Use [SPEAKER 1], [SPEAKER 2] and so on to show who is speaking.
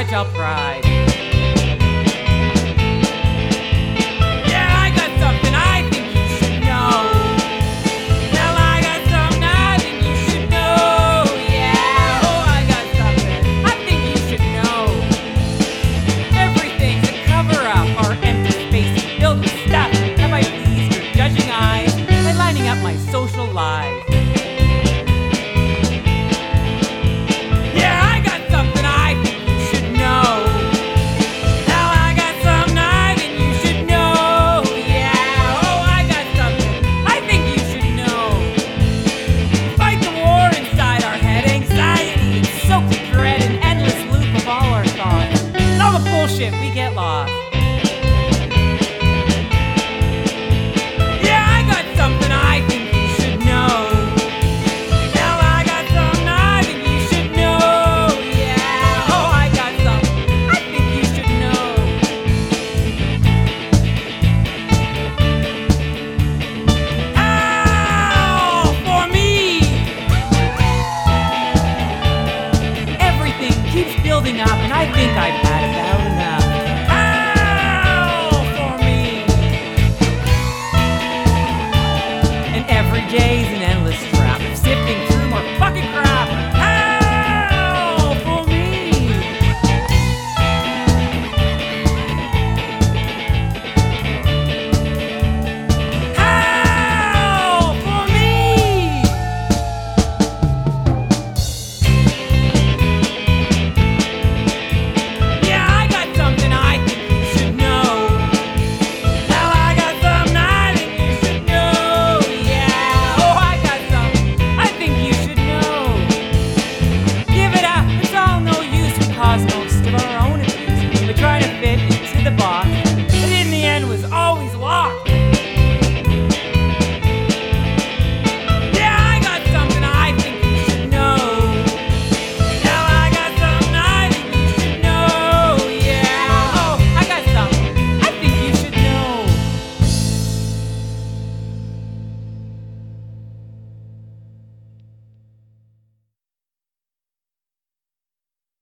[SPEAKER 1] fragile pride. Yeah, I got something I think you should know. Well, I got something I think you should know. Yeah, oh, I got something I think you should know. Everything's a cover-up, our empty spaces filled with stuff. Have I pleased your judging eyes by lining up my social lives? We get lost. Yeah, I got something I think you should know. Hell, I got something I think you should know. Yeah, oh, I got something I think you should know. Ow, for me. Everything keeps building up, and I think I've had about enough.